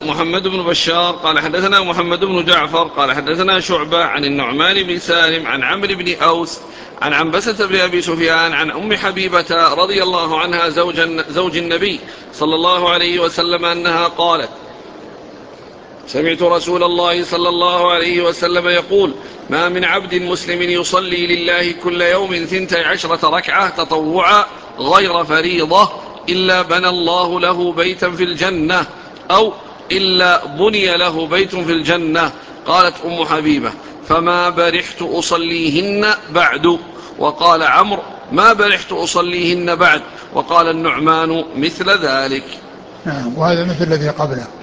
محمد بن بشار قال حدثنا محمد بن جعفر قال حدثنا شعبة عن النعمان بن سالم عن عمرو بن أوس عن عنبسة بن أبي سفيان عن أم حبيبة رضي الله عنها زوج النبي صلى الله عليه وسلم أنها قالت: سمعت رسول الله صلى الله عليه وسلم يقول: ما من عبد مسلم يصلي لله كل يوم 12 ركعة تطوعا غير فريضة إلا بنى الله له بيتا في الجنة، أو إلا بني له بيت في الجنة. قالت أم حبيبة: فما برحت أصليهن بعد. وقال عمرو: ما برحت أصليهن بعد. وقال النعمان: مثل ذلك. نعم. وهذا مثل الذي قبله.